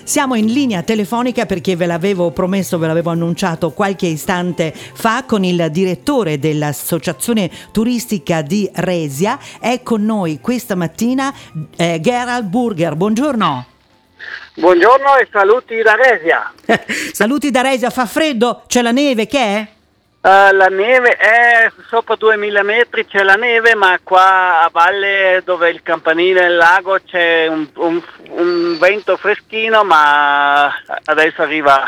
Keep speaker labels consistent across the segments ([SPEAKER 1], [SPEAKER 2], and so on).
[SPEAKER 1] Siamo in linea telefonica perché ve l'avevo promesso, ve l'avevo annunciato qualche istante fa, con il direttore dell'Associazione Turistica di Resia. È con noi questa mattina Gerald Burger. Buongiorno.
[SPEAKER 2] Buongiorno e saluti da Resia.
[SPEAKER 1] Saluti da Resia. Fa freddo? C'è la neve? Che è?
[SPEAKER 2] La neve è sopra 2000 metri, c'è la neve, ma qua a valle dove il campanile e il lago c'è un vento freschino, ma adesso arriva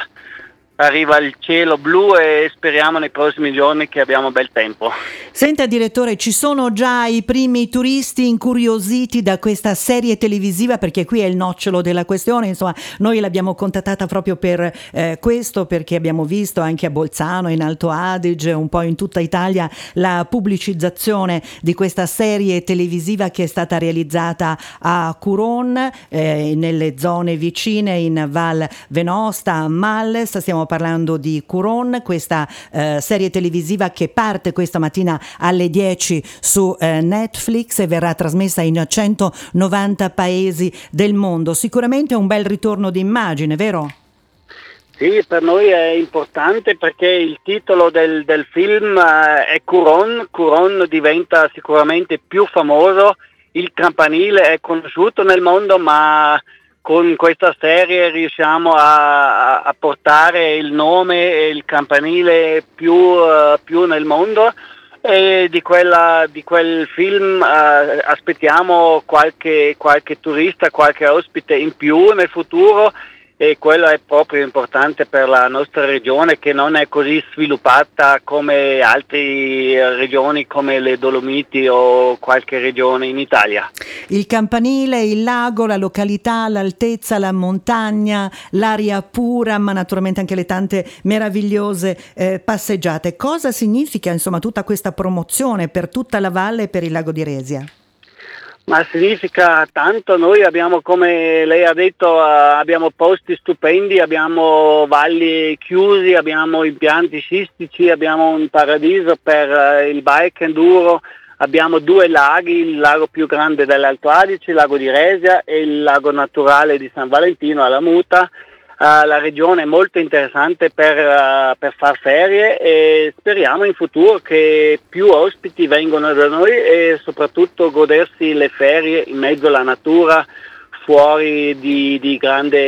[SPEAKER 2] il cielo blu e speriamo nei prossimi giorni che abbiamo bel tempo.
[SPEAKER 1] Senta direttore, ci sono già i primi turisti incuriositi da questa serie televisiva, perché qui è il nocciolo della questione. Insomma, noi l'abbiamo contattata proprio per questo, perché abbiamo visto anche a Bolzano, in Alto Adige, un po' in tutta Italia, la pubblicizzazione di questa serie televisiva che è stata realizzata a Curon, nelle zone vicine, in Val Venosta, a Malles. Stiamo parlando di Curon, questa serie televisiva che parte questa mattina alle 10 su Netflix e verrà trasmessa in 190 paesi del mondo. Sicuramente un bel ritorno di immagine, vero?
[SPEAKER 2] Sì, per noi è importante perché il titolo del film è Curon. Curon diventa sicuramente più famoso, il campanile è conosciuto nel mondo, ma con questa serie riusciamo a portare il nome e il campanile più nel mondo, e di quel film aspettiamo qualche turista, qualche ospite in più nel futuro, e quello è proprio importante per la nostra regione, che non è così sviluppata come altre regioni come le Dolomiti o qualche regione in Italia.
[SPEAKER 1] Il campanile, il lago, la località, l'altezza, la montagna, l'aria pura, ma naturalmente anche le tante meravigliose passeggiate. Cosa significa insomma tutta questa promozione per tutta la valle e per il lago di Resia?
[SPEAKER 2] Ma significa tanto. Noi abbiamo, come lei ha detto, abbiamo posti stupendi, abbiamo valli chiusi, abbiamo impianti sciistici, abbiamo un paradiso per il bike enduro, abbiamo 2 laghi, il lago più grande dell'Alto Adige, il lago di Resia, e il lago naturale di San Valentino alla Muta. La regione è molto interessante per far ferie, e speriamo in futuro che più ospiti vengano da noi e soprattutto godersi le ferie in mezzo alla natura, fuori dei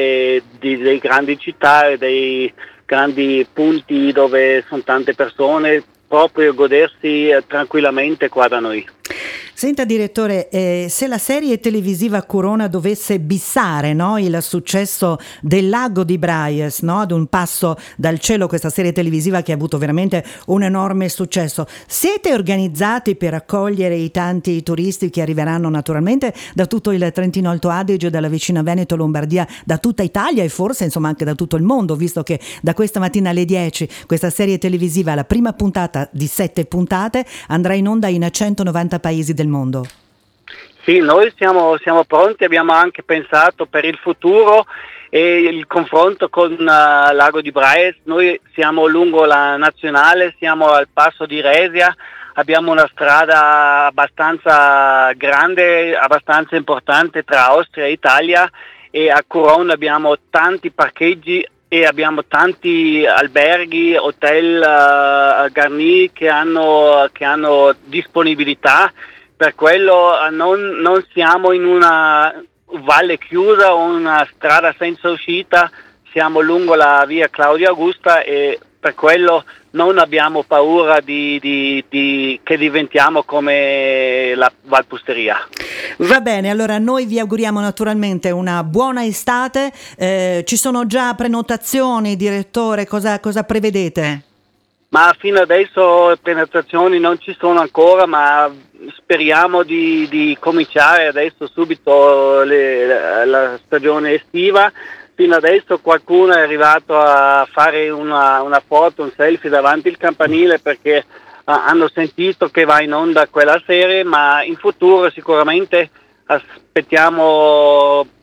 [SPEAKER 2] grandi città e dei grandi punti dove sono tante persone, proprio godersi tranquillamente qua da noi.
[SPEAKER 1] Senta direttore, se la serie televisiva Corona dovesse bissare, no, il successo del Lago di Braies, no, ad un passo dal cielo, questa serie televisiva che ha avuto veramente un enorme successo, siete organizzati per accogliere i tanti turisti che arriveranno naturalmente da tutto il Trentino Alto Adige, dalla vicina Veneto, Lombardia, da tutta Italia e forse insomma anche da tutto il mondo, visto che da questa mattina alle 10 questa serie televisiva, la prima puntata di 7 puntate, andrà in onda in 190 paesi del mondo?
[SPEAKER 2] Sì, noi siamo pronti, abbiamo anche pensato per il futuro e il confronto con Lago di Braies. Noi siamo lungo la nazionale, siamo al passo di Resia, abbiamo una strada abbastanza grande, abbastanza importante tra Austria e Italia, e a Curon abbiamo tanti parcheggi e abbiamo tanti alberghi, hotel Garni che hanno disponibilità. Per quello non siamo in una valle chiusa o una strada senza uscita, siamo lungo la via Claudia Augusta, e per quello non abbiamo paura che diventiamo come la Valpusteria.
[SPEAKER 1] Va bene, allora noi vi auguriamo naturalmente una buona estate. Ci sono già prenotazioni, direttore? Cosa prevedete?
[SPEAKER 2] Ma fino adesso prenotazioni non ci sono ancora, ma speriamo di cominciare adesso subito la stagione estiva. Fino adesso qualcuno è arrivato a fare una foto, un selfie davanti al campanile perché hanno sentito che va in onda quella serie, ma in futuro sicuramente aspettiamo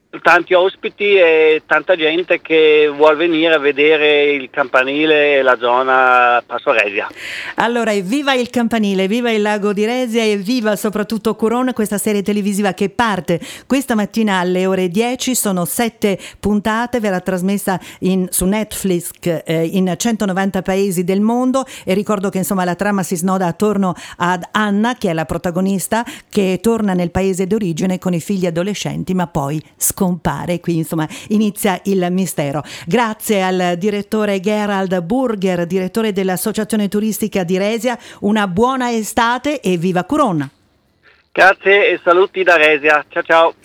[SPEAKER 2] tanti ospiti e tanta gente che vuol venire a vedere il campanile e la zona Passo Resia.
[SPEAKER 1] Allora, evviva il campanile, viva il lago di Resia e viva soprattutto Curon, questa serie televisiva che parte questa mattina alle ore 10, sono 7 puntate, verrà trasmessa su Netflix in 190 paesi del mondo, e ricordo che insomma la trama si snoda attorno ad Anna, che è la protagonista, che torna nel paese d'origine con i figli adolescenti ma poi scompare, qui insomma inizia il mistero. Grazie al direttore Gerald Burger, direttore dell'Associazione Turistica di Resia, una buona estate e viva Curon!
[SPEAKER 2] Grazie e saluti da Resia, ciao ciao!